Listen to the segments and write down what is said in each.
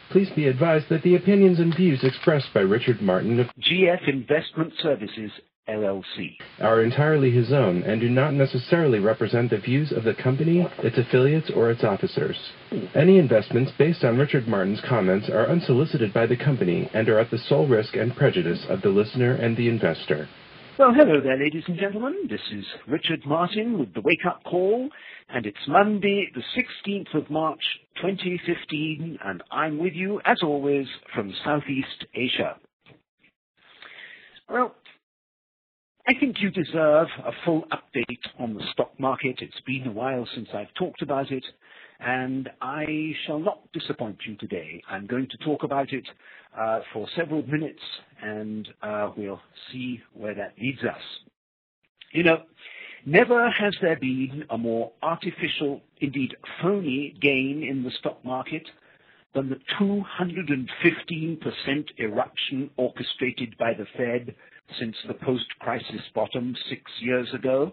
Please be advised that the opinions and views expressed by Richard Martin of GF Investment Services, LLC are entirely his own and do not necessarily represent the views of the company, its affiliates, or its officers. Any investments based on Richard Martin's comments are unsolicited by the company and are at the sole risk and prejudice of the listener and the investor. Well, hello there, ladies and gentlemen. This is Richard Martin with the Wake Up Call, and it's Monday, the 16th of March, 2015, and I'm with you, as always, from Southeast Asia. Well, I think you deserve a full update on the stock market. It's been a while since I've talked about it, and I shall not disappoint you today. I'm going to talk about it for several minutes, and we'll see where that leads us. You know, never has there been a more artificial, indeed phony gain in the stock market than the 215% eruption orchestrated by the Fed since the post-crisis bottom 6 years ago.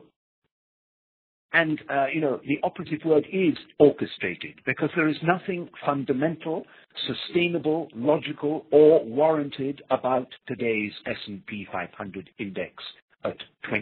And, the operative word is orchestrated, because there is nothing fundamental, sustainable, logical, or warranted about today's S&P 500 index at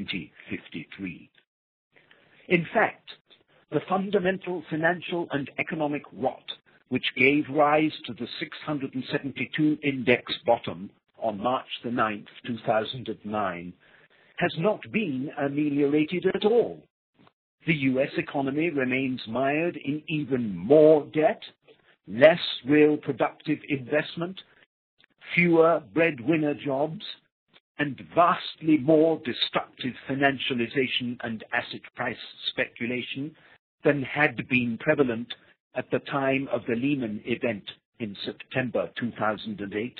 2053. In fact, the fundamental financial and economic rot, which gave rise to the 672 index bottom on March the 9th, 2009, has not been ameliorated at all. The U.S. economy remains mired in even more debt, less real productive investment, fewer breadwinner jobs, and vastly more destructive financialization and asset price speculation than had been prevalent at the time of the Lehman event in September 2008.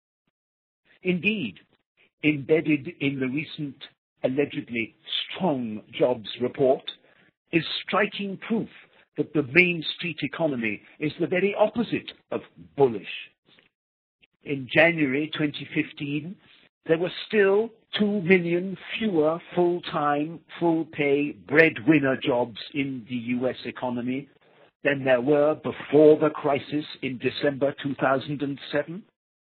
Indeed, embedded in the recent allegedly strong jobs report is striking proof that the Main Street economy is the very opposite of bullish. In January 2015, there were still 2 million fewer full-time, full-pay breadwinner jobs in the U.S. economy than there were before the crisis in December 2007.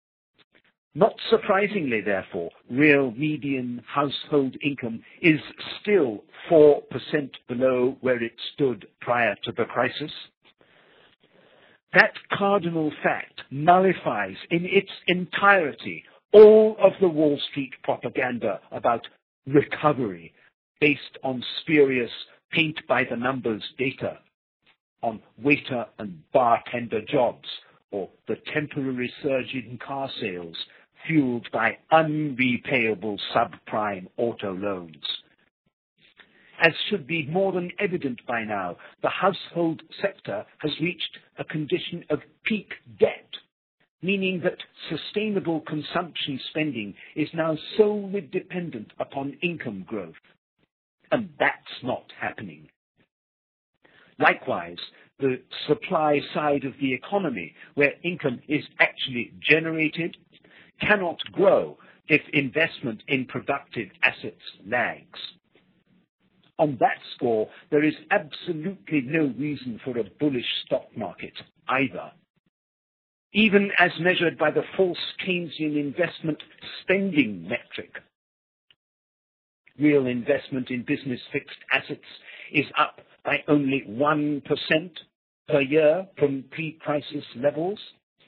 Not surprisingly, therefore, real median household income is still 4% below where it stood prior to the crisis. That cardinal fact nullifies in its entirety all of the Wall Street propaganda about recovery based on spurious paint-by-the-numbers data on waiter and bartender jobs, or the temporary surge in car sales fueled by unrepayable subprime auto loans. As should be more than evident by now, the household sector has reached a condition of peak debt, meaning that sustainable consumption spending is now solely dependent upon income growth. And that's not happening. Likewise, the supply side of the economy, where income is actually generated, cannot grow if investment in productive assets lags. On that score, there is absolutely no reason for a bullish stock market either. Even as measured by the false Keynesian investment spending metric. Real investment in business fixed assets is up by only 1% per year from pre-crisis levels.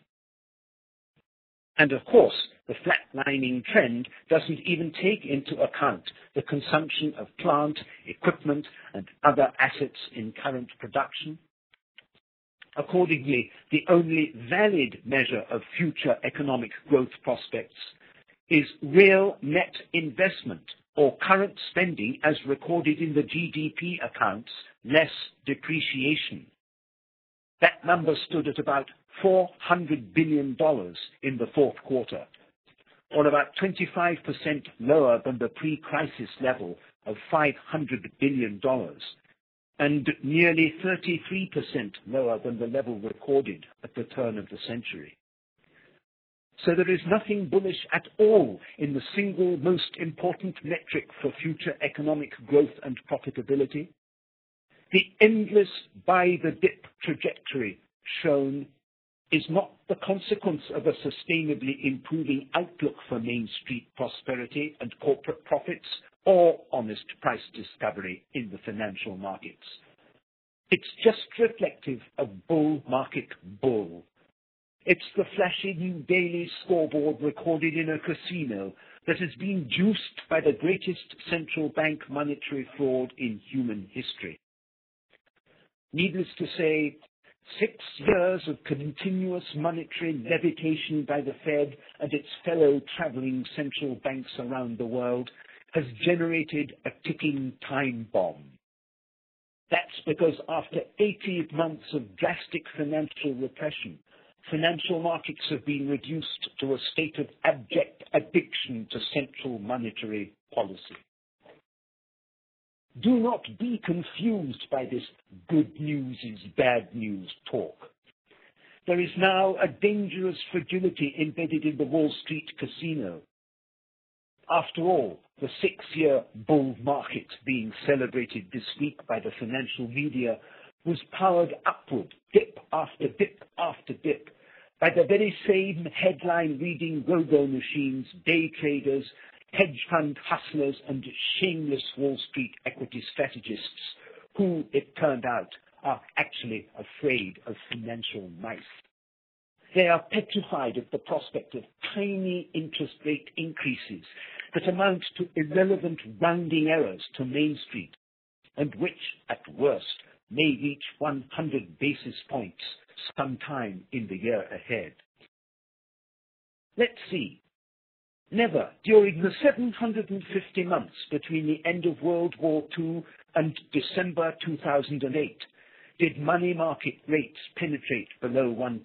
And of course, the flatlining trend doesn't even take into account the consumption of plant, equipment, and other assets in current production. Accordingly, the only valid measure of future economic growth prospects is real net investment, or current spending as recorded in the GDP accounts, less depreciation. That number stood at about $400 billion in the fourth quarter, or about 25% lower than the pre-crisis level of $500 billion, and nearly 33% lower than the level recorded at the turn of the century. So there is nothing bullish at all in the single most important metric for future economic growth and profitability. The endless buy-the-dip trajectory shown is not the consequence of a sustainably improving outlook for Main Street prosperity and corporate profits or honest price discovery in the financial markets. It's just reflective of bull market bull. It's the flashy new daily scoreboard recorded in a casino that has been juiced by the greatest central bank monetary fraud in human history. Needless to say, 6 years of continuous monetary levitation by the Fed and its fellow traveling central banks around the world has generated a ticking time bomb. That's because after 18 months of drastic financial repression, financial markets have been reduced to a state of abject addiction to central monetary policy. Do not be confused by this good news is bad news talk. There is now a dangerous fragility embedded in the Wall Street casino. After all, the 6-year bull market being celebrated this week by the financial media was powered upward, dip after dip after dip, by the very same headline-reading robo machines, day traders, hedge fund hustlers, and shameless Wall Street equity strategists who, it turned out, are actually afraid of financial mice. They are petrified at the prospect of tiny interest rate increases that amount to irrelevant rounding errors to Main Street, and which, at worst, may reach 100 basis points sometime in the year ahead. Let's see. Never during the 750 months between the end of World War II and December 2008 did money market rates penetrate below 1%.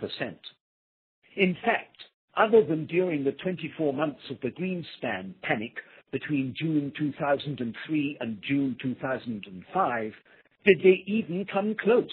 In fact, other than during the 24 months of the Greenspan panic between June 2003 and June 2005, did they even come close?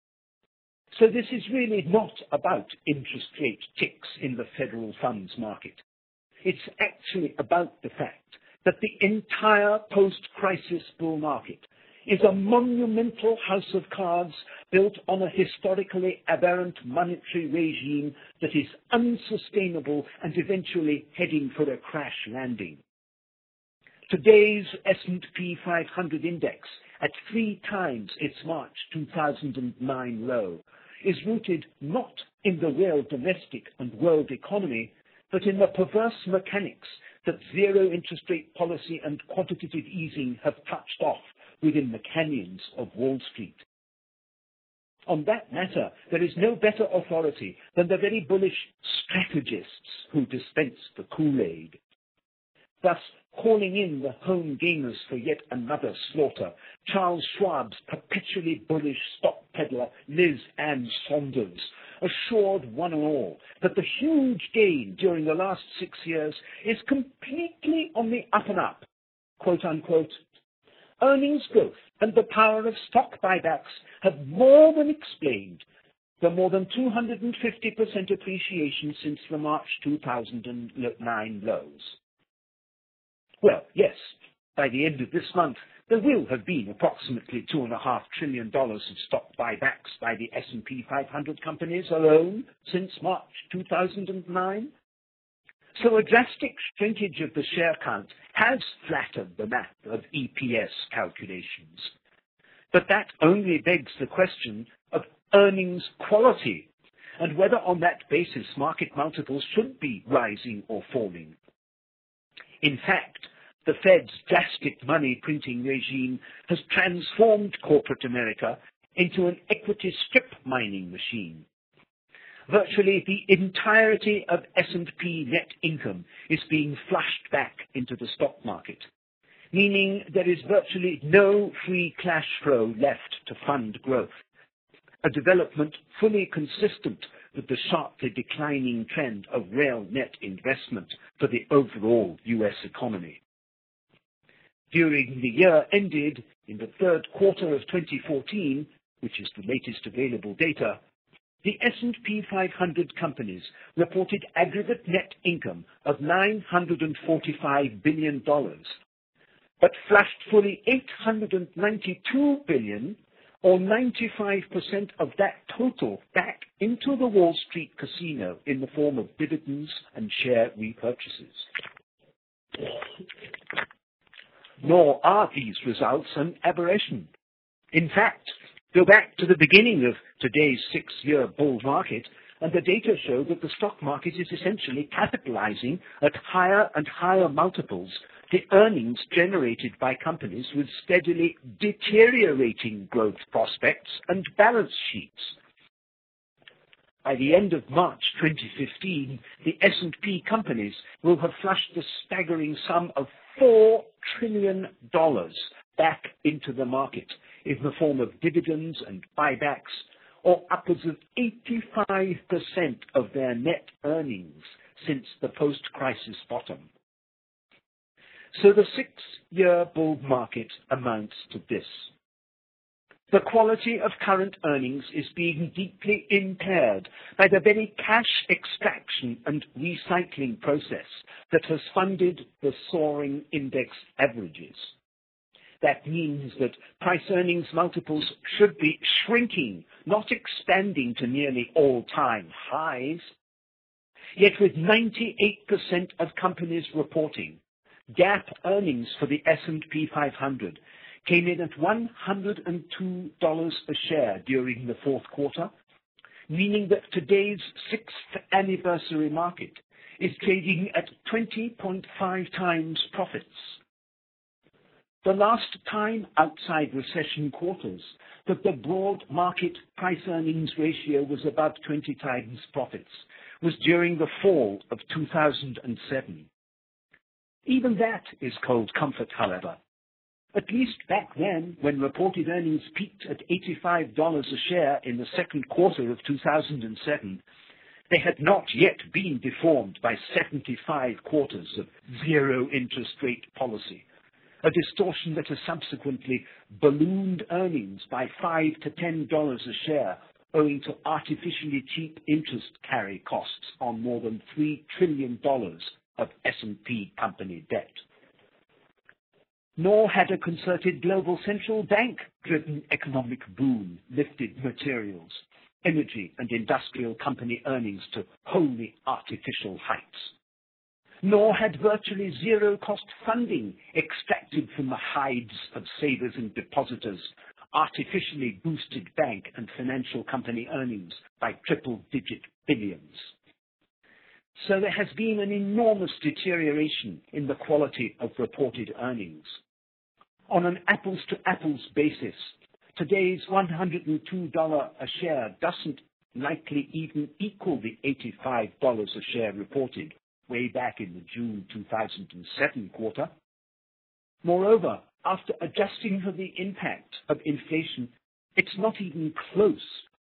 So this is really not about interest rate ticks in the federal funds market. It's actually about the fact that the entire post-crisis bull market is a monumental house of cards built on a historically aberrant monetary regime that is unsustainable and eventually heading for a crash landing. Today's S&P 500 index, at 3 times its March 2009 low, is rooted not in the real domestic and world economy, but in the perverse mechanics that zero interest rate policy and quantitative easing have touched off within the canyons of Wall Street. On that matter, there is no better authority than the very bullish strategists who dispense the Kool-Aid. Thus, calling in the home gamers for yet another slaughter, Charles Schwab's perpetually bullish stock peddler Liz Ann Saunders assured one and all that the huge gain during the last 6 years is completely on the up and up, quote unquote. Earnings growth and the power of stock buybacks have more than explained the more than 250% appreciation since the March 2009 lows. Well, yes, by the end of this month, there will have been approximately $2.5 trillion of stock buybacks by the S&P 500 companies alone since March 2009. So a drastic shrinkage of the share count has flattered the map of EPS calculations. But that only begs the question of earnings quality and whether on that basis market multiples should be rising or falling. In fact, the Fed's drastic money printing regime has transformed corporate America into an equity strip mining machine. Virtually the entirety of S&P net income is being flushed back into the stock market, meaning there is virtually no free cash flow left to fund growth, a development fully consistent with the sharply declining trend of real net investment for the overall U.S. economy. During the year ended in the third quarter of 2014, which is the latest available data, the S&P 500 companies reported aggregate net income of $945 billion, but flushed fully $892 billion or 95% of that total back into the Wall Street casino in the form of dividends and share repurchases. Nor are these results an aberration. In fact, go back to the beginning of today's 6-year bull market, and the data show that the stock market is essentially capitalizing at higher and higher multiples the earnings generated by companies with steadily deteriorating growth prospects and balance sheets. By the end of March 2015, the S&P companies will have flushed the staggering sum of $4 trillion back into the market in the form of dividends and buybacks, or upwards of 85% of their net earnings since the post-crisis bottom. So the 6-year bull market amounts to this. The quality of current earnings is being deeply impaired by the very cash extraction and recycling process that has funded the soaring index averages. That means that price-earnings multiples should be shrinking, not expanding to nearly all-time highs. Yet with 98% of companies reporting, GAAP earnings for the S&P 500 came in at $102 a share during the fourth quarter, meaning that today's 6th anniversary market is trading at 20.5 times profits. The last time outside recession quarters that the broad market price-earnings ratio was above 20 times profits was during the fall of 2007. Even that is cold comfort, however. At least back then, when reported earnings peaked at $85 a share in the second quarter of 2007, they had not yet been deformed by 75 quarters of zero interest rate policy, a distortion that has subsequently ballooned earnings by $5 to $10 a share owing to artificially cheap interest carry costs on more than $3 trillion of S&P company debt. Nor had a concerted global central bank-driven economic boom lifted materials, energy, and industrial company earnings to wholly artificial heights. Nor had virtually zero-cost funding extracted from the hides of savers and depositors artificially boosted bank and financial company earnings by triple-digit billions. So there has been an enormous deterioration in the quality of reported earnings. On an apples-to-apples basis, today's $102 a share doesn't likely even equal the $85 a share reported way back in the June 2007 quarter. Moreover, after adjusting for the impact of inflation, it's not even close.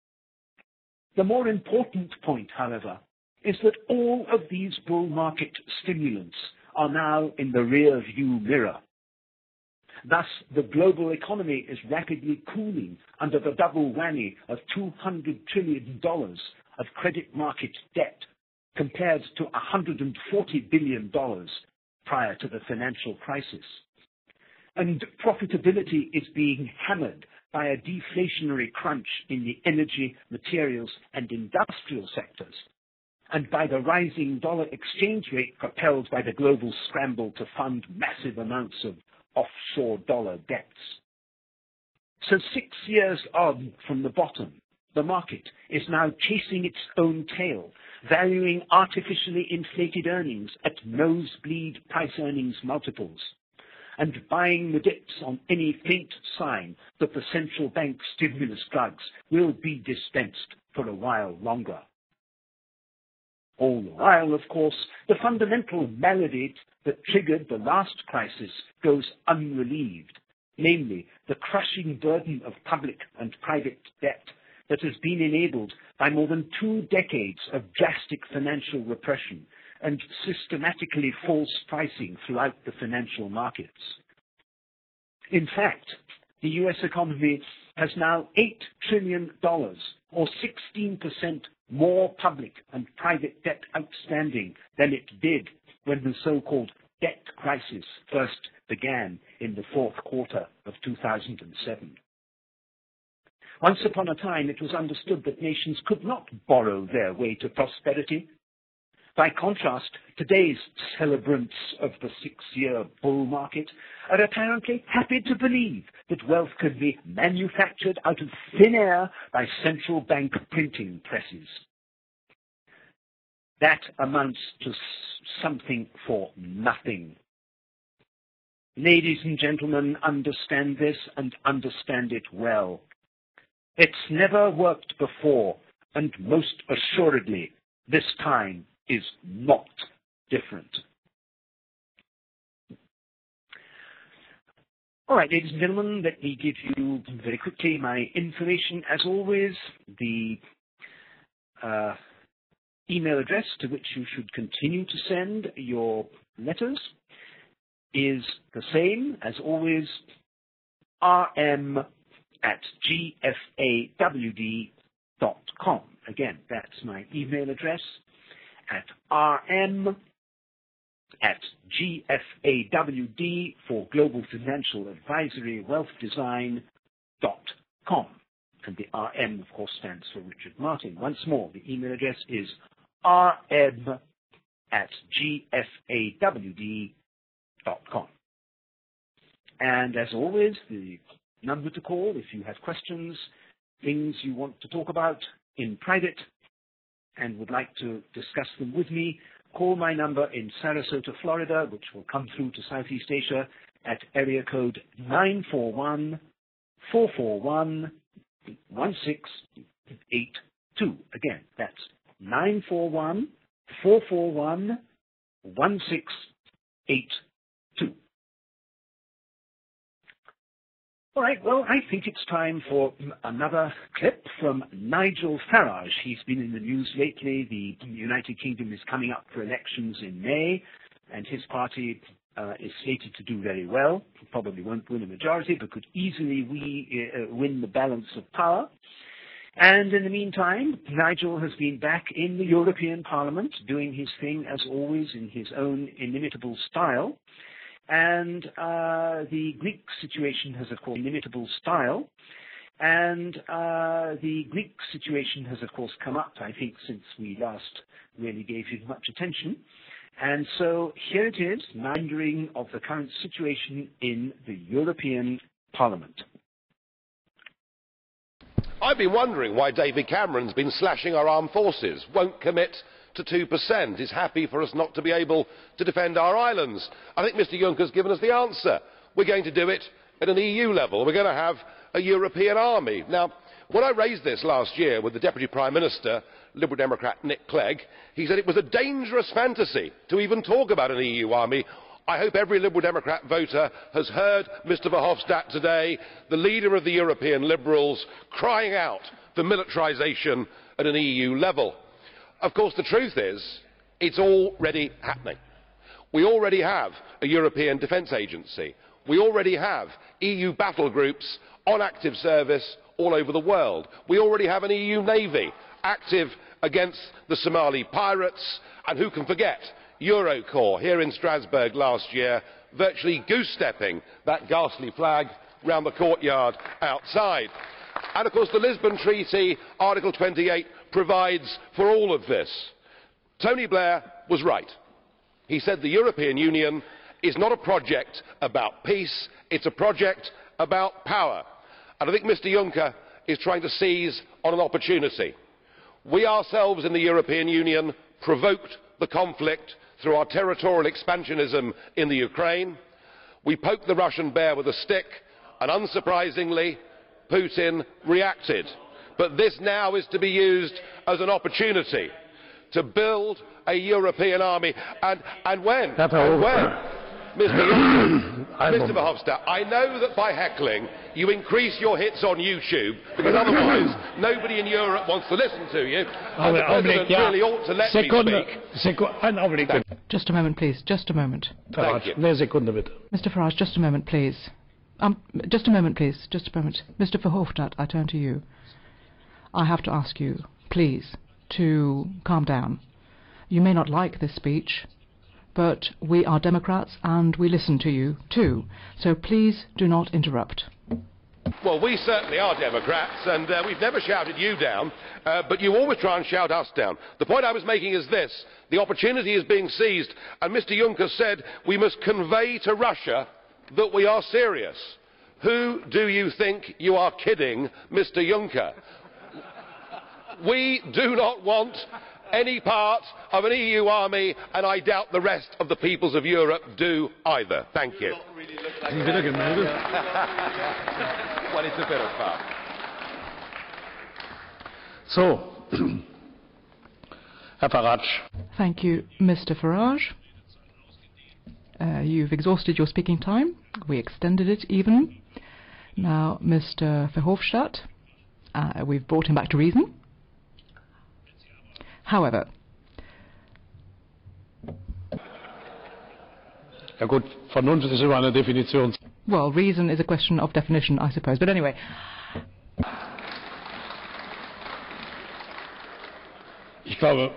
The more important point, however, is that all of these bull market stimulants are now in the rear-view mirror. Thus, the global economy is rapidly cooling under the double whammy of $200 trillion of credit market debt compared to $140 billion prior to the financial crisis. And profitability is being hammered by a deflationary crunch in the energy, materials, and industrial sectors, and by the rising dollar exchange rate propelled by the global scramble to fund massive amounts of offshore dollar debts. So 6 years on from the bottom, the market is now chasing its own tail, valuing artificially inflated earnings at nosebleed price-earnings multiples, and buying the dips on any faint sign that the central bank stimulus drugs will be dispensed for a while longer. All the while, of course, the fundamental malady that triggered the last crisis goes unrelieved, namely the crushing burden of public and private debt that has been enabled by more than 2 decades of drastic financial repression and systematically false pricing throughout the financial markets. In fact, the U.S. economy has now $8 trillion, or 16% more public and private debt outstanding than it did when the so-called debt crisis first began in the fourth quarter of 2007. Once upon a time, it was understood that nations could not borrow their way to prosperity. By contrast, today's celebrants of the 6-year bull market are apparently happy to believe that wealth could be manufactured out of thin air by central bank printing presses. That amounts to something for nothing. Ladies and gentlemen, understand this and understand it well. It's never worked before, and most assuredly, this time is not different. All right, ladies and gentlemen, let me give you very quickly my information. As always, the email address to which you should continue to send your letters is the same as always, rm@gfawd.com. Again, that's my email address, at rm@gfawd for Global Financial Advisory Wealth Design.com. And the RM, of course, stands for Richard Martin. Once more, the email address is rm@gfawd.com. And as always, the number to call if you have questions, things you want to talk about in private, and would like to discuss them with me, call my number in Sarasota, Florida, which will come through to Southeast Asia at area code 941-441-1682. Again, that's 941-441-1682. All right, well, I think it's time for another clip from Nigel Farage. He's been in the news lately. The United Kingdom is coming up for elections in May, and his party is slated to do very well. He probably won't win a majority, but could easily win the balance of power. And in the meantime, Nigel has been back in the European Parliament, doing his thing, as always, in his own inimitable style. And the Greek situation has, of course, come up, I think, since we last really gave it much attention. And so here it is, rendering of the current situation in the European Parliament. I've been wondering why David Cameron's been slashing our armed forces, won't commit to 2%, is happy for us not to be able to defend our islands. I think Mr Juncker's given us the answer. We're going to do it at an EU level. We're going to have a European army. Now, when I raised this last year with the Deputy Prime Minister, Liberal Democrat Nick Clegg, he said it was a dangerous fantasy to even talk about an EU army. I hope every Liberal Democrat voter has heard Mr Verhofstadt today, the leader of the European Liberals, crying out for militarisation at an EU level. Of course, the truth is, it's already happening. We already have a European Defence Agency. We already have EU battle groups on active service all over the world. We already have an EU Navy active against the Somali pirates, and who can forget Eurocorps here in Strasbourg last year, virtually goose-stepping that ghastly flag round the courtyard outside. And of course the Lisbon Treaty, Article 28, provides for all of this. Tony Blair was right. He said the European Union is not a project about peace, it's a project about power. And I think Mr Juncker is trying to seize on an opportunity. We ourselves in the European Union provoked the conflict through our territorial expansionism in the Ukraine. We poked the Russian bear with a stick, and unsurprisingly, Putin reacted. But this now is to be used as an opportunity to build a European army. And when? Mr Verhofstadt, I know that by heckling you increase your hits on YouTube, because otherwise nobody in Europe wants to listen to you, and the President really ought to let me speak. Just a moment, please. Just a moment. Thank you. Mr Farage, just a moment, please. Just a moment, please. Just a moment. Mr Verhofstadt, I turn to you. I have to ask you, please, to calm down. You may not like this speech, but we are Democrats and we listen to you too. So please do not interrupt. Well, we certainly are Democrats, and we've never shouted you down, but you always try and shout us down. The point I was making is this. The opportunity is being seized, and Mr Juncker said we must convey to Russia that we are serious. Who do you think you are kidding, Mr Juncker? We do not want any part of an EU army, and I doubt the rest of the peoples of Europe do either. Thank you. Well, it's a bit of fun. So, Herr Farage. Thank you, Mr. Farage. You've exhausted your speaking time. We extended it even. Now, Mr. Verhofstadt, we've brought him back to reason. However, Ja gut, Vernunft ist immer eine Definition. well, reason is a question of definition, I suppose. But anyway, Ich glaube,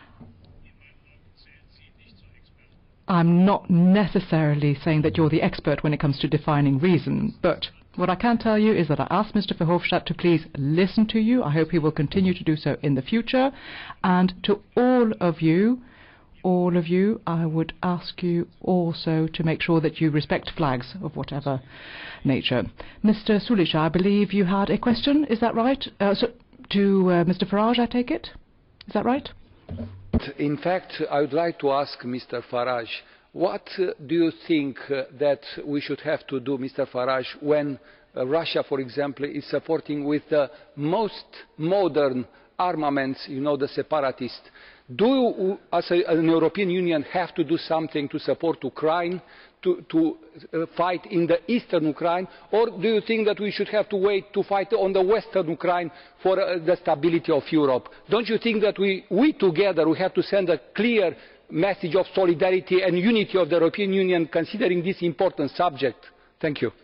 I'm not necessarily saying that you're the expert when it comes to defining reason, but what I can tell you is that I asked Mr. Verhofstadt to please listen to you. I hope he will continue to do so in the future. And to all of you, I would ask you also to make sure that you respect flags of whatever nature. Mr. Sulic, I believe you had a question, is that right? Mr. Farage, I take it? Is that right? In fact, I would like to ask Mr. Farage, what do you think that we should have to do, Mr. Farage, when Russia, for example, is supporting with the most modern armaments, you know, the separatists? Do you, as an European Union, have to do something to support Ukraine, to fight in the eastern Ukraine, or do you think that we should have to wait to fight on the western Ukraine for the stability of Europe? Don't you think that we together we have to send a clear message of solidarity and unity of the European Union considering this important subject? Thank you.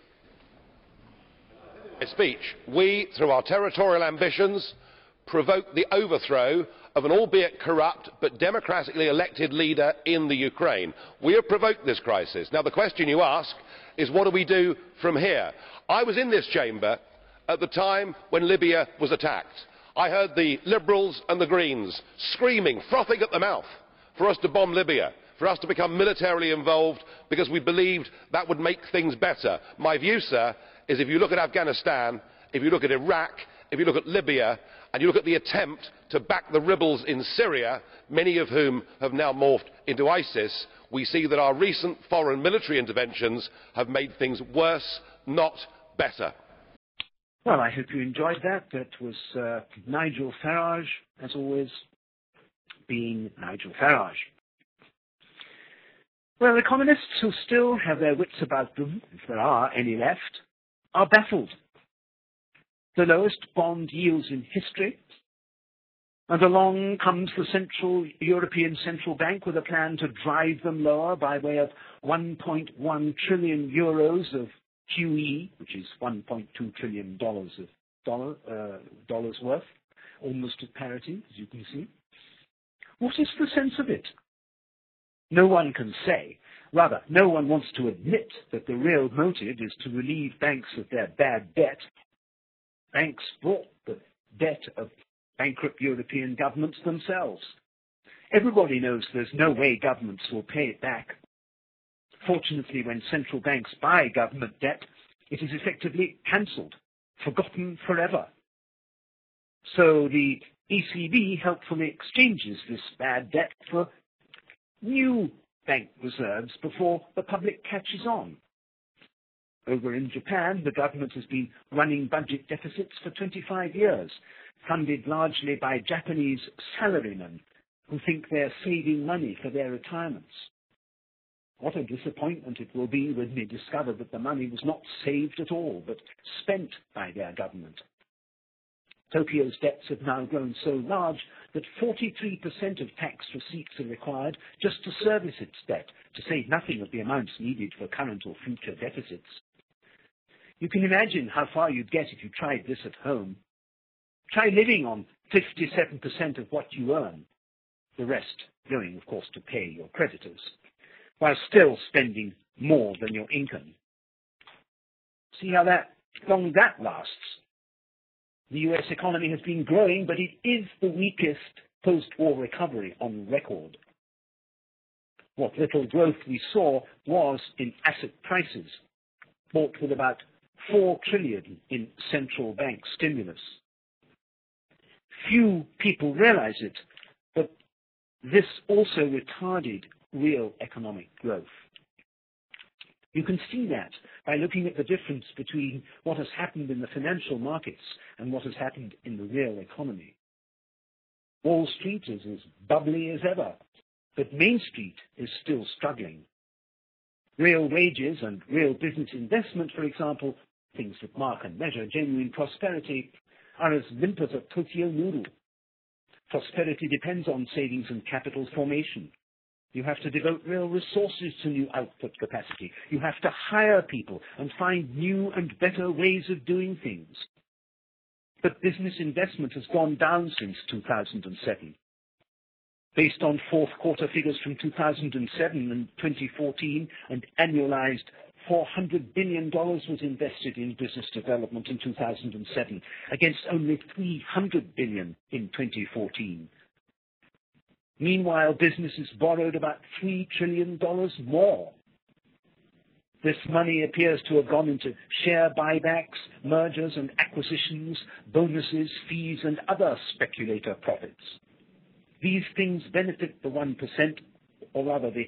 Speech. We, through our territorial ambitions, provoked the overthrow of an albeit corrupt but democratically elected leader in the Ukraine. We have provoked this crisis. Now the question you ask is, what do we do from here? I was in this chamber at the time when Libya was attacked. I heard the Liberals and the Greens screaming, frothing at the mouth, for us to bomb Libya, for us to become militarily involved, because we believed that would make things better. My view, sir, is if you look at Afghanistan, if you look at Iraq, if you look at Libya, and you look at the attempt to back the rebels in Syria, many of whom have now morphed into ISIS, we see that our recent foreign military interventions have made things worse, not better. Well, I hope you enjoyed that. That was Nigel Farage, as always, being Nigel Farage. Well, economists who still have their wits about them, if there are any left, are baffled. The lowest bond yields in history, and along comes the European Central Bank with a plan to drive them lower by way of 1.1 trillion euros of QE, which is $1.2 trillion of dollars worth, almost at parity, as you can see. What is the sense of it? No one can say. Rather, no one wants to admit that the real motive is to relieve banks of their bad debt. Banks brought the debt of bankrupt European governments themselves. Everybody knows there's no way governments will pay it back. Fortunately, when central banks buy government debt, it is effectively cancelled, forgotten forever. So the ECB helpfully exchanges this bad debt for new bank reserves before the public catches on. Over in Japan, the government has been running budget deficits for 25 years, funded largely by Japanese salarymen who think they're saving money for their retirements. What a disappointment it will be when they discover that the money was not saved at all, but spent by their government. Tokyo's debts have now grown so large that 43% of tax receipts are required just to service its debt, to say nothing of the amounts needed for current or future deficits. You can imagine how far you'd get if you tried this at home. Try living on 57% of what you earn, the rest going, of course, to pay your creditors, while still spending more than your income. See how that long that lasts. The US economy has been growing, but it is the weakest post-war recovery on record. What little growth we saw was in asset prices, bought with about $4 trillion in central bank stimulus. Few people realize it, but this also retarded real economic growth. You can see that by looking at the difference between what has happened in the financial markets and what has happened in the real economy. Wall Street is as bubbly as ever, but Main Street is still struggling. Real wages and real business investment, for example, things that mark and measure genuine prosperity, are as limp as a Tokyo noodle. Prosperity depends on savings and capital formation. You have to devote real resources to new output capacity. You have to hire people and find new and better ways of doing things. But business investment has gone down since 2007. Based on fourth quarter figures from 2007 and 2014, and annualized $400 billion was invested in business development in 2007, against only $300 billion in 2014. Meanwhile, businesses borrowed about $3 trillion more. This money appears to have gone into share buybacks, mergers and acquisitions, bonuses, fees, and other speculator profits. These things benefit the 1%, or rather the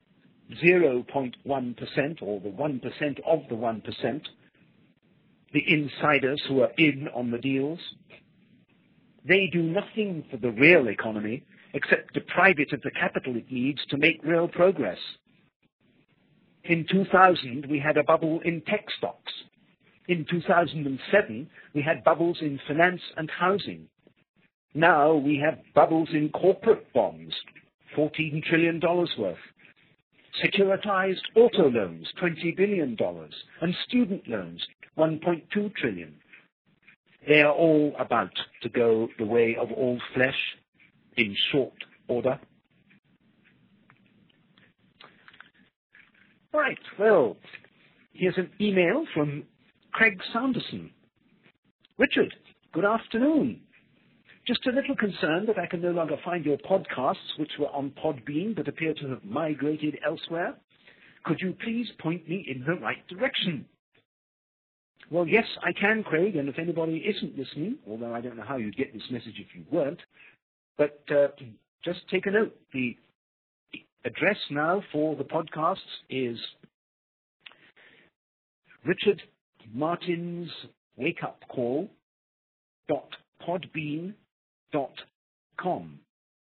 0.1%, or the 1% of the 1%, the insiders who are in on the deals. They do nothing for the real economy except deprive it of the capital it needs to make real progress. In 2000, we had a bubble in tech stocks. In 2007, we had bubbles in finance and housing. Now we have bubbles in corporate bonds, $14 trillion worth. Securitized auto loans, $20 billion, and student loans, $1.2 trillion. They are all about to go the way of all flesh in short order. Right, well, here's an email from Craig Sanderson. Richard, good afternoon. Just a little concerned that I can no longer find your podcasts, which were on Podbean but appear to have migrated elsewhere. Could you please point me in the right direction? Well, yes, I can, Craig, and if anybody isn't listening, although I don't know how you'd get this message if you weren't, but just take a note. The address now for the podcasts is Richard Martin's Wake-Up Call.podbean.com.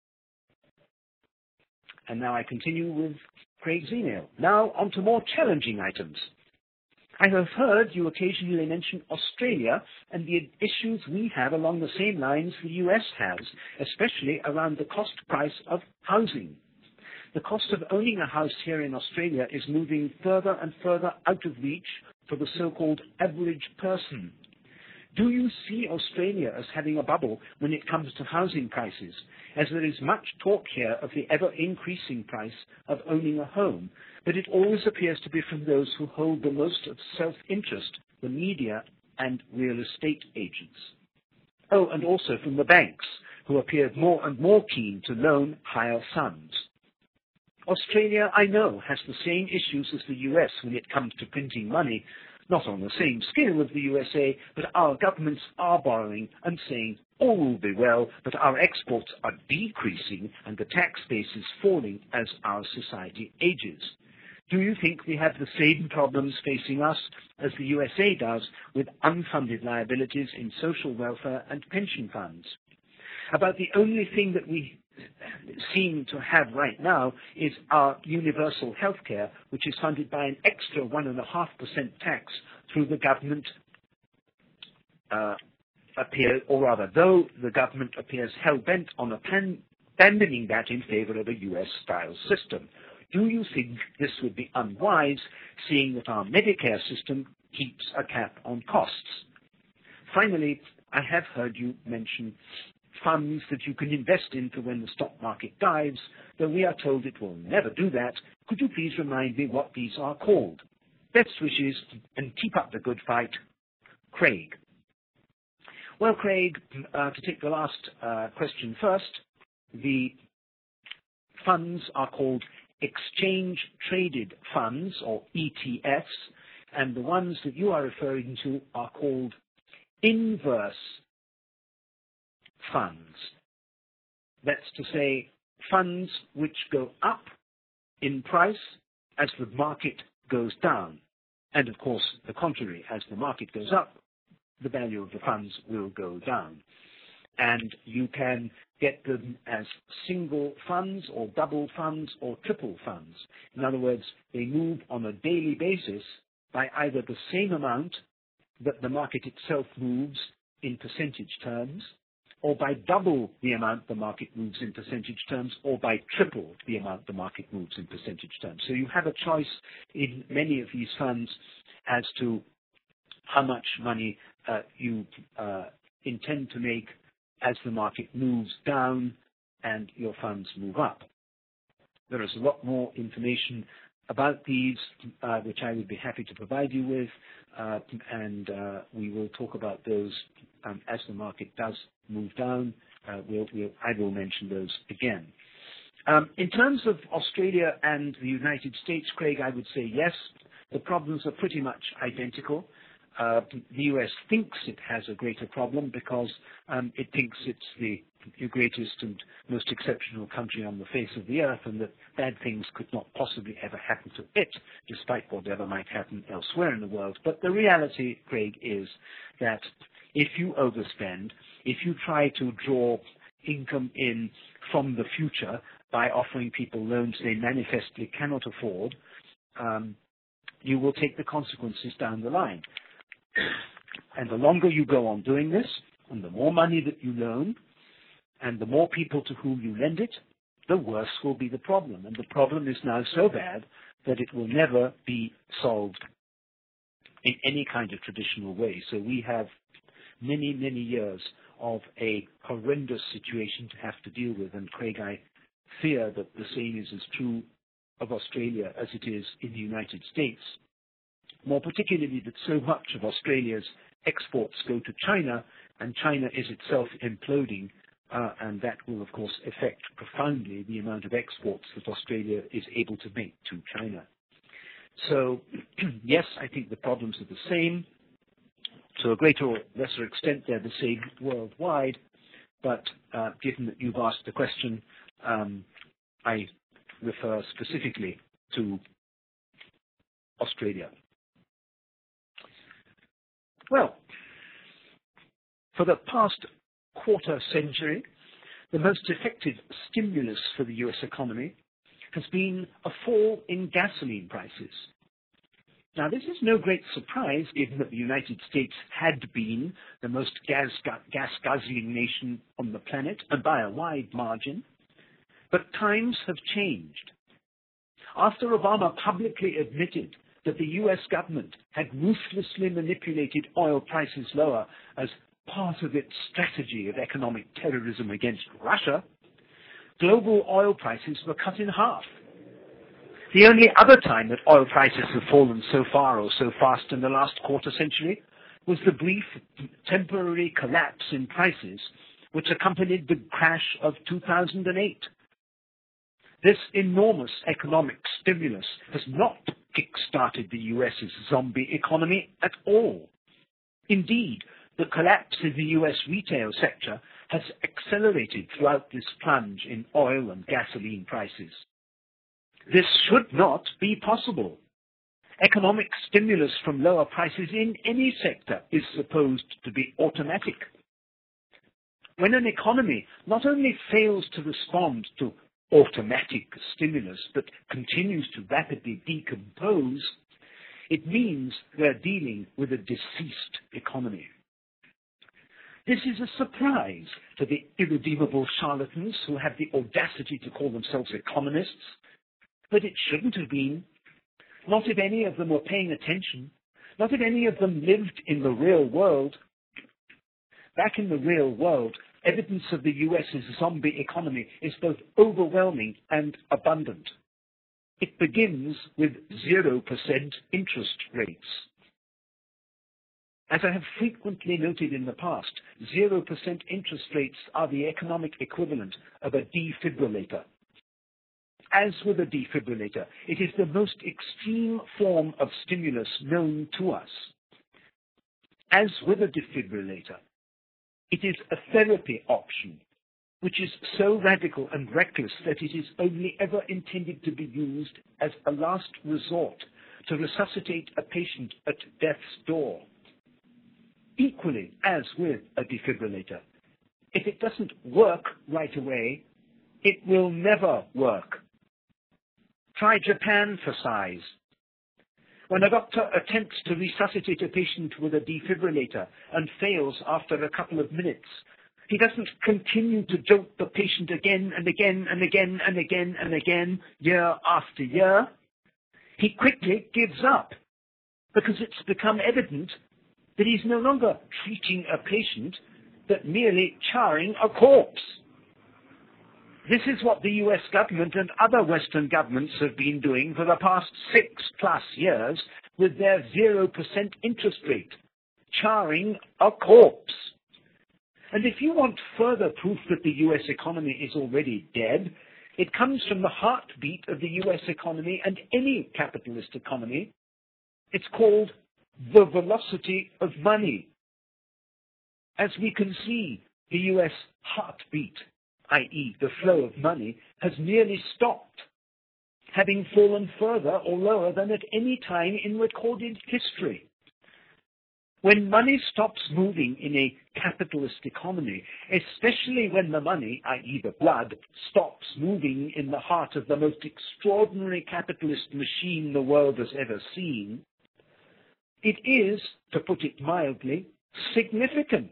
And now I continue with Craig's email. Now on to more challenging items. I have heard you occasionally mention Australia and the issues we have along the same lines the US has, especially around the cost price of housing. The cost of owning a house here in Australia is moving further and further out of reach for the so-called average person. Do you see Australia as having a bubble when it comes to housing prices, as there is much talk here of the ever-increasing price of owning a home, but it always appears to be from those who hold the most of self-interest, the media and real estate agents. Oh, and also from the banks, who appeared more and more keen to loan higher sums. Australia, I know, has the same issues as the US when it comes to printing money, not on the same scale as the USA, but our governments are borrowing and saying all will be well, but our exports are decreasing and the tax base is falling as our society ages. Do you think we have the same problems facing us as the USA does with unfunded liabilities in social welfare and pension funds? About the only thing that we seem to have right now is our universal health care, which is funded by an extra 1.5% tax through the government, though the government appears hell-bent on abandoning that in favor of a US-style system. Do you think this would be unwise, seeing that our Medicare system keeps a cap on costs? Finally, I have heard you mention funds that you can invest in for when the stock market dives, though we are told it will never do that. Could you please remind me what these are called? Best wishes and keep up the good fight. Craig. Well, Craig, to take the last question first, the funds are called exchange-traded funds, or ETFs, and the ones that you are referring to are called inverse funds. That's to say, funds which go up in price as the market goes down. And of course, the contrary, as the market goes up, the value of the funds will go down. And you can get them as single funds or double funds or triple funds. In other words, they move on a daily basis by either the same amount that the market itself moves in percentage terms, or by double the amount the market moves in percentage terms, or by triple the amount the market moves in percentage terms. So you have a choice in many of these funds as to how much money you intend to make as the market moves down and your funds move up. There is a lot more information about these, which I would be happy to provide you with, and we will talk about those as the market does move down. I will mention those again. In terms of Australia and the United States, Craig, I would say yes, the problems are pretty much identical. The US thinks it has a greater problem because it thinks it's the greatest and most exceptional country on the face of the earth, and that bad things could not possibly ever happen to it, despite whatever might happen elsewhere in the world. But the reality, Craig, is that if you overspend, if you try to draw income in from the future by offering people loans they manifestly cannot afford, you will take the consequences down the line. And the longer you go on doing this, and the more money that you loan, and the more people to whom you lend it, the worse will be the problem. And the problem is now so bad that it will never be solved in any kind of traditional way. So we have many, many years of a horrendous situation to have to deal with. And Craig, I fear that the same is as true of Australia as it is in the United States. More particularly that so much of Australia's exports go to China, and China is itself imploding, and that will, of course, affect profoundly the amount of exports that Australia is able to make to China. So, yes, I think the problems are the same. To a greater or lesser extent, they're the same worldwide, but given that you've asked the question, I refer specifically to Australia. Well, for the past quarter century, the most effective stimulus for the US economy has been a fall in gasoline prices. Now, this is no great surprise, given that the United States had been the most gas-guzzling nation on the planet, and by a wide margin. But times have changed. After Obama publicly admitted that the US government had ruthlessly manipulated oil prices lower as part of its strategy of economic terrorism against Russia, global oil prices were cut in half. The only other time that oil prices have fallen so far or so fast in the last quarter century was the brief temporary collapse in prices which accompanied the crash of 2008. This enormous economic stimulus has not kick-started the US's zombie economy at all. Indeed, the collapse in the US retail sector has accelerated throughout this plunge in oil and gasoline prices. This should not be possible. Economic stimulus from lower prices in any sector is supposed to be automatic. When an economy not only fails to respond to automatic stimulus but continues to rapidly decompose, it means we're dealing with a deceased economy. This is a surprise to the irredeemable charlatans who have the audacity to call themselves economists, but it shouldn't have been. Not if any of them were paying attention, not if any of them lived in the real world. Back in the real world, evidence of the US's zombie economy is both overwhelming and abundant. It begins with 0% interest rates. As I have frequently noted in the past, 0% interest rates are the economic equivalent of a defibrillator. As with a defibrillator, it is the most extreme form of stimulus known to us. As with a defibrillator, it is a therapy option, which is so radical and reckless that it is only ever intended to be used as a last resort to resuscitate a patient at death's door. Equally, as with a defibrillator, if it doesn't work right away, it will never work. Try Japan for size. When a doctor attempts to resuscitate a patient with a defibrillator and fails after a couple of minutes, he doesn't continue to jolt the patient again and again and again and again and again, year after year. He quickly gives up because it's become evident that he's no longer treating a patient, but merely charring a corpse. This is what the US government and other Western governments have been doing for the past 6+ years with their 0% interest rate, charring a corpse. And if you want further proof that the US economy is already dead, it comes from the heartbeat of the US economy and any capitalist economy. It's called the velocity of money. As we can see, the US heartbeat, i.e. the flow of money, has nearly stopped, having fallen further or lower than at any time in recorded history. When money stops moving in a capitalist economy, especially when the money, i.e. the blood, stops moving in the heart of the most extraordinary capitalist machine the world has ever seen, it is, to put it mildly, significant.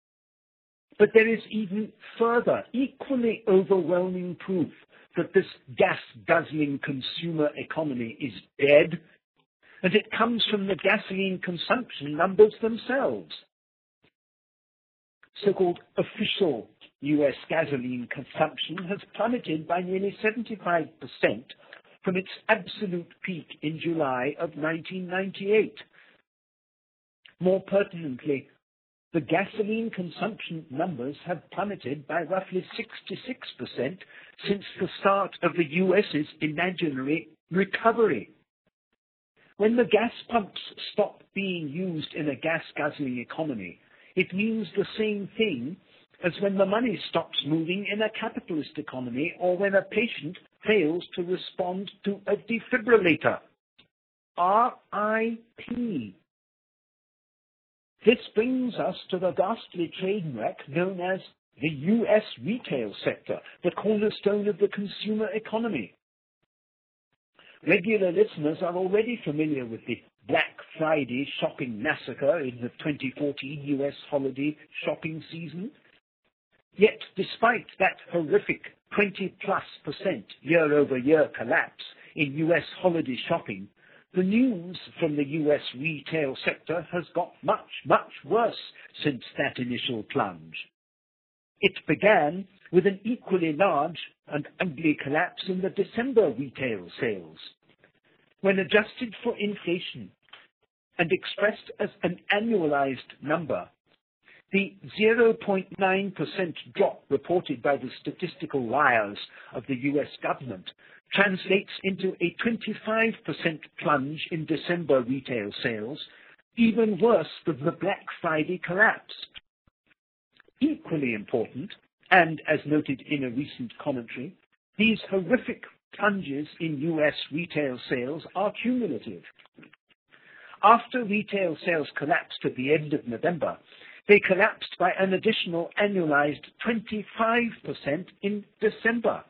But there is even further, equally overwhelming proof that this gas-guzzling consumer economy is dead, and it comes from the gasoline consumption numbers themselves. So-called official US gasoline consumption has plummeted by nearly 75% from its absolute peak in July of 1998. More pertinently, the gasoline consumption numbers have plummeted by roughly 66% since the start of the US's imaginary recovery. When the gas pumps stop being used in a gas-guzzling economy, it means the same thing as when the money stops moving in a capitalist economy or when a patient fails to respond to a defibrillator. RIP. This brings us to the ghastly train wreck known as the US retail sector, the cornerstone of the consumer economy. Regular listeners are already familiar with the Black Friday shopping massacre in the 2014 US holiday shopping season. Yet, despite that horrific 20+% year-over-year collapse in US holiday shopping, the news from the US retail sector has got much, much worse since that initial plunge. It began with an equally large and ugly collapse in the December retail sales. When adjusted for inflation and expressed as an annualized number, the 0.9% drop reported by the statistical liars of the US government translates into a 25% plunge in December retail sales, even worse than the Black Friday collapse. Equally important, and as noted in a recent commentary, these horrific plunges in US retail sales are cumulative. After retail sales collapsed at the end of November, they collapsed by an additional annualized 25% in December.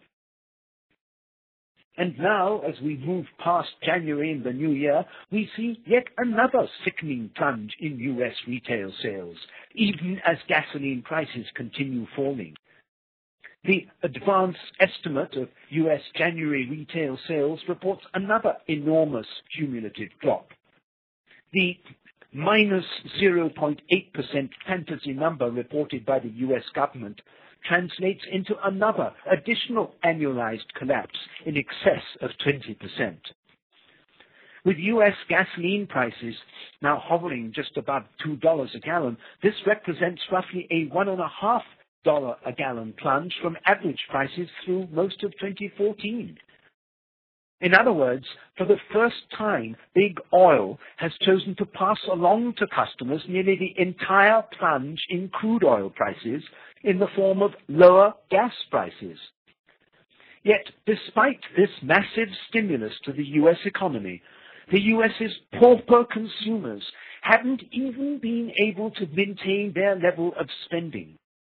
And now, as we move past January and the new year, we see yet another sickening plunge in US retail sales, even as gasoline prices continue falling. The advance estimate of US January retail sales reports another enormous cumulative drop. The minus 0.8% fantasy number reported by the US government translates into another additional annualized collapse in excess of 20%. With U.S. gasoline prices now hovering just above $2 a gallon, this represents roughly a $1.50 a gallon plunge from average prices through most of 2014. In other words, for the first time, Big Oil has chosen to pass along to customers nearly the entire plunge in crude oil prices in the form of lower gas prices. Yet, despite this massive stimulus to the U.S. economy, the U.S.'s pauper consumers haven't even been able to maintain their level of spending.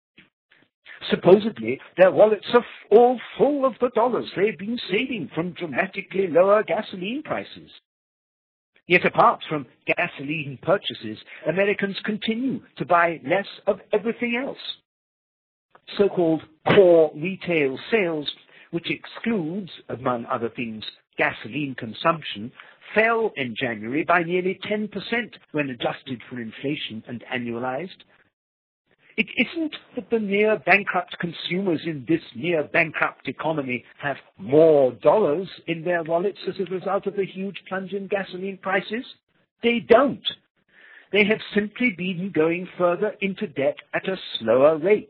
Supposedly, their wallets are all full of the dollars they've been saving from dramatically lower gasoline prices. Yet apart from gasoline purchases, Americans continue to buy less of everything else. So-called core retail sales, which excludes, among other things, gasoline consumption, fell in January by nearly 10% when adjusted for inflation and annualized. It isn't that the near-bankrupt consumers in this near-bankrupt economy have more dollars in their wallets as a result of the huge plunge in gasoline prices. They don't. They have simply been going further into debt at a slower rate.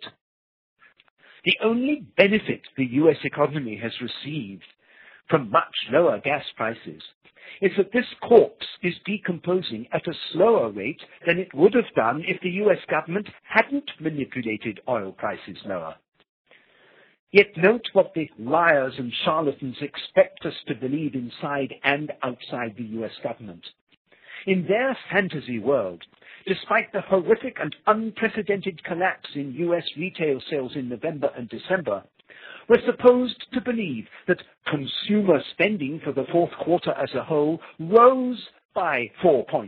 The only benefit the U.S. economy has received from much lower gas prices is that this corpse is decomposing at a slower rate than it would have done if the U.S. government hadn't manipulated oil prices lower. Yet note what the liars and charlatans expect us to believe inside and outside the U.S. government. In their fantasy world, despite the horrific and unprecedented collapse in U.S. retail sales in November and December, we're supposed to believe that consumer spending for the fourth quarter as a whole rose by 4.3%.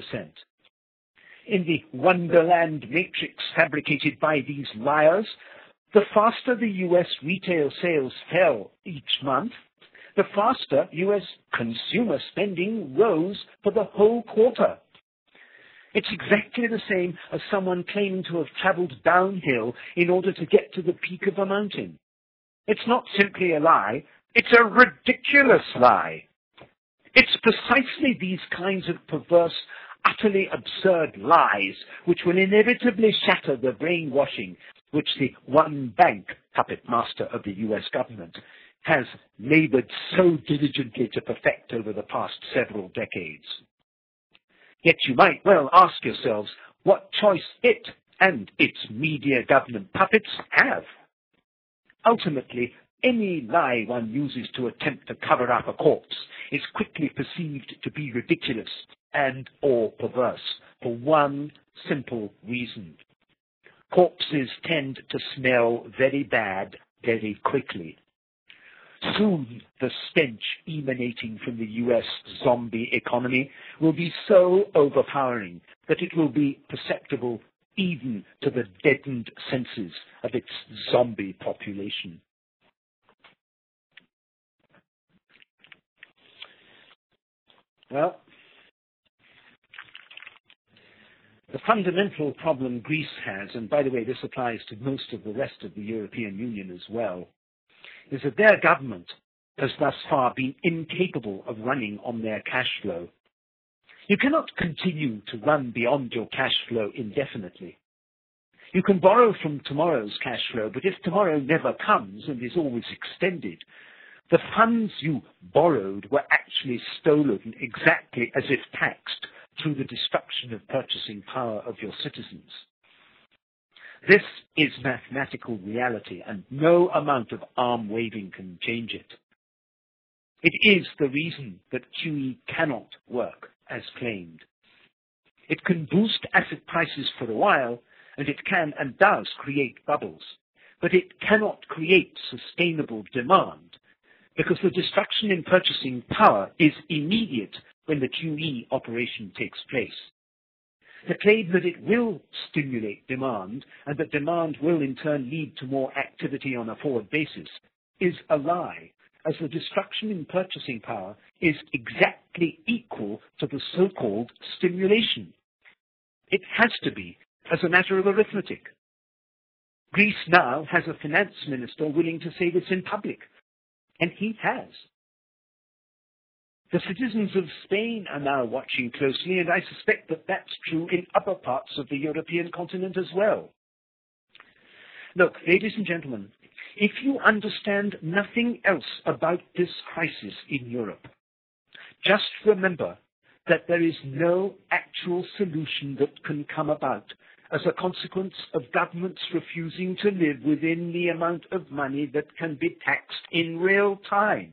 In the Wonderland matrix fabricated by these liars, the faster the U.S. retail sales fell each month, the faster U.S. consumer spending rose for the whole quarter. It's exactly the same as someone claiming to have traveled downhill in order to get to the peak of a mountain. It's not simply a lie, it's a ridiculous lie. It's precisely these kinds of perverse, utterly absurd lies which will inevitably shatter the brainwashing which the one bank puppet master of the U.S. government has labored so diligently to perfect over the past several decades. Yet you might well ask yourselves what choice it and its media government puppets have. Ultimately, any lie one uses to attempt to cover up a corpse is quickly perceived to be ridiculous and or perverse for one simple reason. Corpses tend to smell very bad very quickly. Soon the stench emanating from the U.S. zombie economy will be so overpowering that it will be perceptible even to the deadened senses of its zombie population. Well, the fundamental problem Greece has, and by the way, this applies to most of the rest of the European Union as well, is that their government has thus far been incapable of running on their cash flow. You cannot continue to run beyond your cash flow indefinitely. You can borrow from tomorrow's cash flow, but if tomorrow never comes and is always extended, the funds you borrowed were actually stolen exactly as if taxed through the destruction of purchasing power of your citizens. This is mathematical reality, and no amount of arm-waving can change it. It is the reason that QE cannot work as claimed. It can boost asset prices for a while, and it can and does create bubbles, but it cannot create sustainable demand, because the destruction in purchasing power is immediate when the QE operation takes place. The claim that it will stimulate demand and that demand will in turn lead to more activity on a forward basis is a lie, as the destruction in purchasing power is exactly equal to the so-called stimulation. It has to be, as a matter of arithmetic. Greece now has a finance minister willing to say this in public, and he has. The citizens of Spain are now watching closely, and I suspect that that's true in other parts of the European continent as well. Look, ladies and gentlemen, if you understand nothing else about this crisis in Europe, just remember that there is no actual solution that can come about as a consequence of governments refusing to live within the amount of money that can be taxed in real time.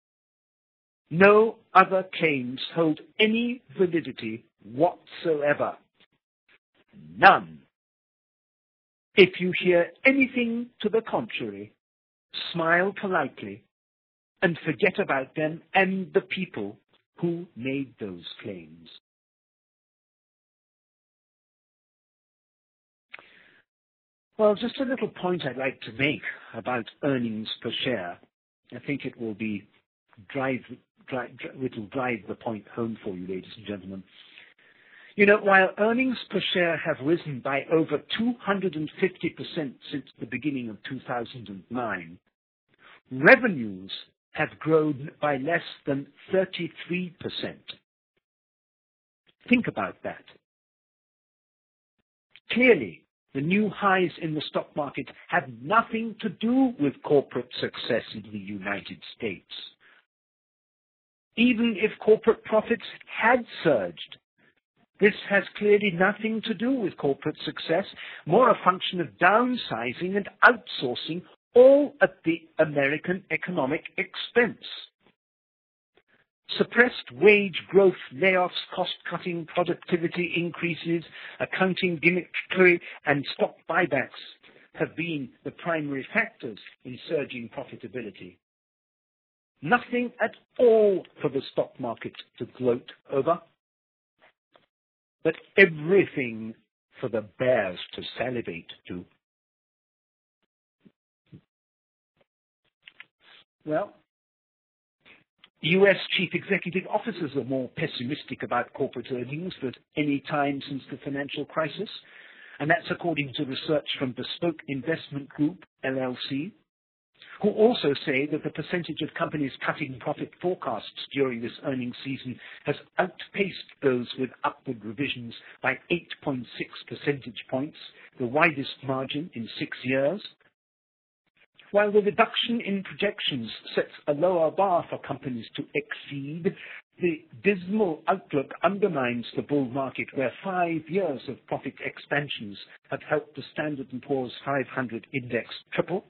No other claims hold any validity whatsoever. None. If you hear anything to the contrary, smile politely and forget about them and the people who made those claims. Well, just a little point I'd like to make about earnings per share. I think it will drive the point home for you, ladies and gentlemen. You know, while earnings per share have risen by over 250% since the beginning of 2009, revenues have grown by less than 33%. Think about that. Clearly, the new highs in the stock market have nothing to do with corporate success in the United States. Even if corporate profits had surged, this has clearly nothing to do with corporate success, more a function of downsizing and outsourcing, all at the American economic expense. Suppressed wage growth, layoffs, cost-cutting, productivity increases, accounting gimmickry, and stock buybacks have been the primary factors in surging profitability. Nothing at all for the stock market to gloat over, but everything for the bears to salivate to. Well, U.S. chief executive officers are more pessimistic about corporate earnings than any time since the financial crisis, and that's according to research from Bespoke Investment Group, LLC, who also say that the percentage of companies cutting profit forecasts during this earnings season has outpaced those with upward revisions by 8.6 percentage points, the widest margin in 6 years. While the reduction in projections sets a lower bar for companies to exceed, the dismal outlook undermines the bull market, where 5 years of profit expansions have helped the Standard & Poor's 500 index triple.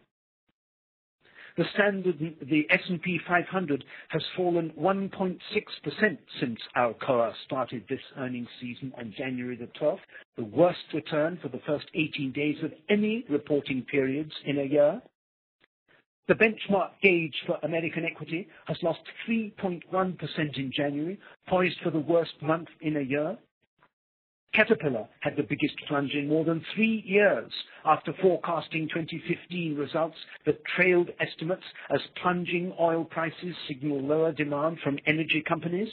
The S&P 500 has fallen 1.6% since Alcoa started this earnings season on January the 12th, the worst return for the first 18 days of any reporting periods in a year. The benchmark gauge for American equity has lost 3.1% in January, poised for the worst month in a year. Caterpillar had the biggest plunge in more than 3 years after forecasting 2015 results that trailed estimates as plunging oil prices signal lower demand from energy companies.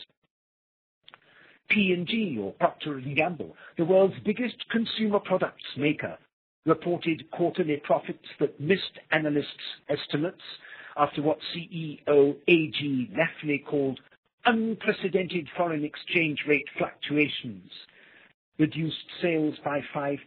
P&G, or Procter & Gamble, the world's biggest consumer products maker, reported quarterly profits that missed analysts' estimates after what CEO A.G. Lafley called unprecedented foreign exchange rate fluctuations, reduced sales by 5%.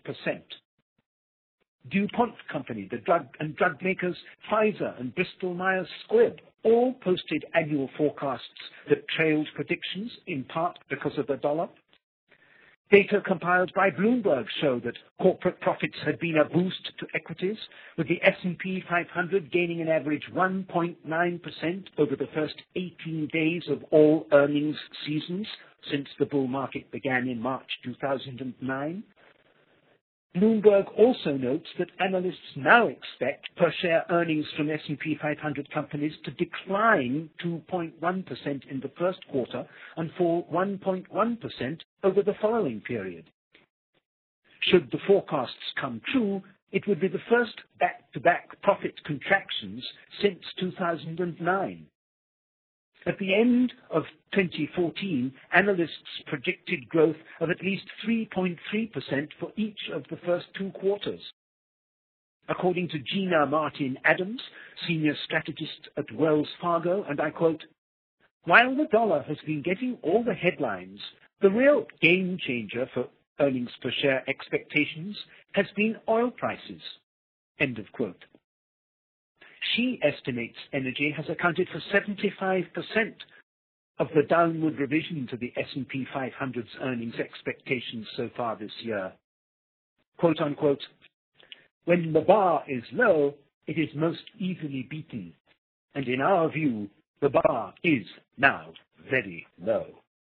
DuPont Company, the drug makers Pfizer and Bristol Myers Squibb all posted annual forecasts that trailed predictions, in part because of the dollar. Data compiled by Bloomberg show that corporate profits had been a boost to equities, with the S&P 500 gaining an average 1.9% over the first 18 days of all earnings seasons since the bull market began in March 2009. Bloomberg also notes that analysts now expect per-share earnings from S&P 500 companies to decline 2.1% in the first quarter and fall 1.1% over the following period. Should the forecasts come true, it would be the first back-to-back profit contractions since 2009. At the end of 2014, analysts predicted growth of at least 3.3% for each of the first 2 quarters. According to Gina Martin Adams, senior strategist at Wells Fargo, and I quote, While the dollar has been getting all the headlines, the real game changer for earnings per share expectations has been oil prices. End of quote. She estimates energy has accounted for 75% of the downward revision to the S&P 500's earnings expectations so far this year. Quote unquote, when the bar is low, it is most easily beaten. And in our view, the bar is now very low.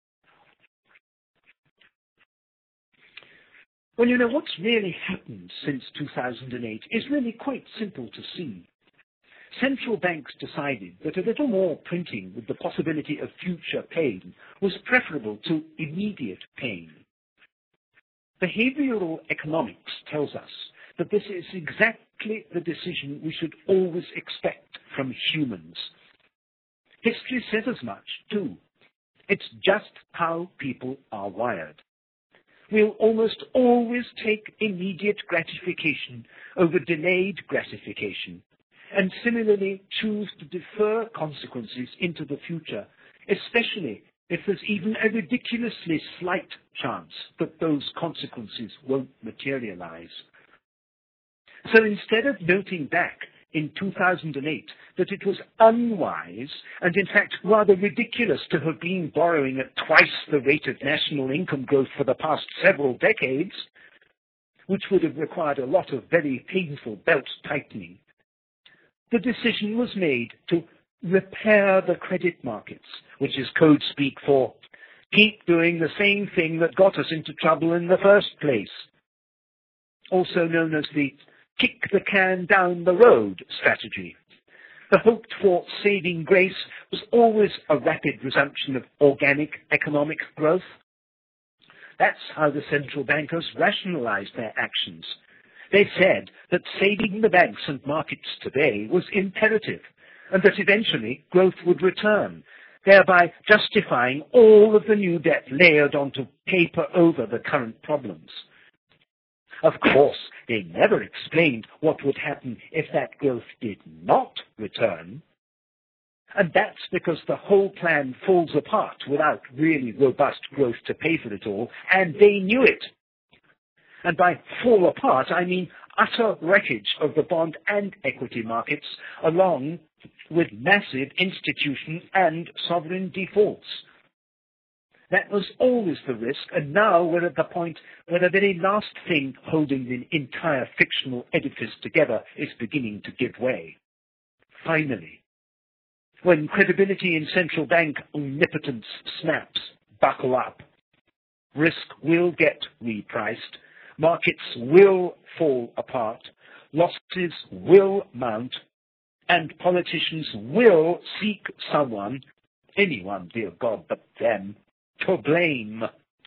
Well, you know, what's really happened since 2008 is really quite simple to see. Central banks decided that a little more printing with the possibility of future pain was preferable to immediate pain. Behavioral economics tells us that this is exactly the decision we should always expect from humans. History says as much, too. It's just how people are wired. We'll almost always take immediate gratification over delayed gratification, and similarly choose to defer consequences into the future, especially if there's even a ridiculously slight chance that those consequences won't materialize. So instead of noting back in 2008 that it was unwise and in fact rather ridiculous to have been borrowing at twice the rate of national income growth for the past several decades, which would have required a lot of very painful belt tightening, the decision was made to repair the credit markets, which is code speak for keep doing the same thing that got us into trouble in the first place, also known as the kick the can down the road strategy. The hoped-for saving grace was always a rapid resumption of organic economic growth. That's how the central bankers rationalized their actions. They said that saving the banks and markets today was imperative, and that eventually growth would return, thereby justifying all of the new debt layered on to paper over the current problems. Of course, they never explained what would happen if that growth did not return. And that's because the whole plan falls apart without really robust growth to pay for it all, and they knew it. And by fall apart, I mean utter wreckage of the bond and equity markets, along with massive institution and sovereign defaults. That was always the risk, and now we're at the point where the very last thing holding the entire fictional edifice together is beginning to give way. Finally, when credibility in central bank omnipotence snaps, buckle up. Risk will get repriced, markets will fall apart, losses will mount, and politicians will seek someone, anyone, dear God, but them, to blame.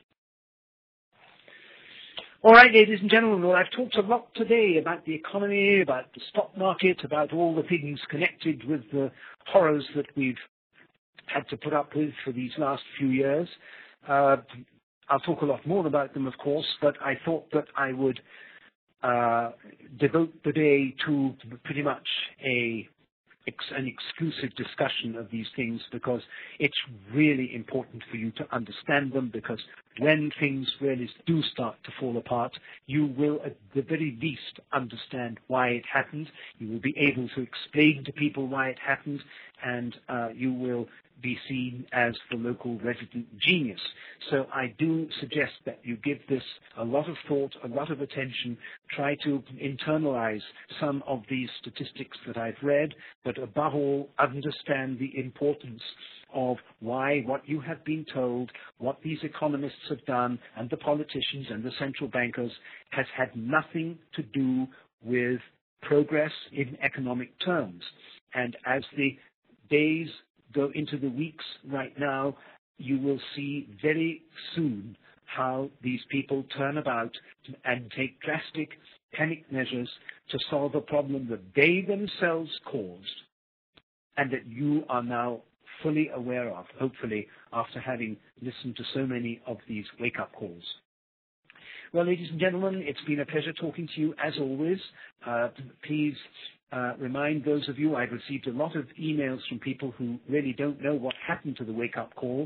All right, ladies and gentlemen, well, I've talked a lot today about the economy, about the stock market, about all the things connected with the horrors that we've had to put up with for these last few years. I'll talk a lot more about them, of course, but I thought that I would devote the day to pretty much an exclusive discussion of these things, because it's really important for you to understand them, because when things really do start to fall apart, you will at the very least understand why it happened. You will be able to explain to people why it happened, and you will be seen as the local resident genius. So I do suggest that you give this a lot of thought, a lot of attention, try to internalize some of these statistics that I've read, but above all, understand the importance of why what you have been told, what these economists have done, and the politicians and the central bankers has had nothing to do with progress in economic terms. And as the days go into the weeks right now, you will see very soon how these people turn about and take drastic panic measures to solve a problem that they themselves caused and that you are now fully aware of, hopefully, after having listened to so many of these wake-up calls. Well, ladies and gentlemen, it's been a pleasure talking to you as always. Please remind those of you, I've received a lot of emails from people who really don't know what happened to the wake-up call.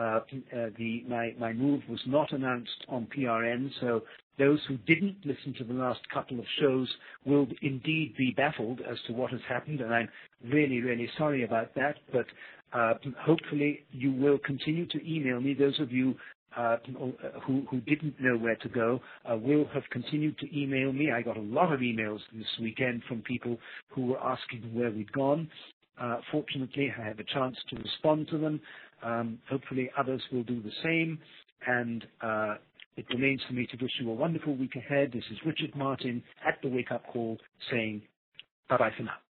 My move was not announced on PRN, so those who didn't listen to the last couple of shows will indeed be baffled as to what has happened, and I'm really, really sorry about that. But hopefully you will continue to email me. Those of you who didn't know where to go will have continued to email me. I got a lot of emails this weekend from people who were asking where we'd gone. Fortunately, I had a chance to respond to them. Hopefully others will do the same. And it remains for me to wish you a wonderful week ahead. This is Richard Martin at the Wake Up Call saying bye-bye for now.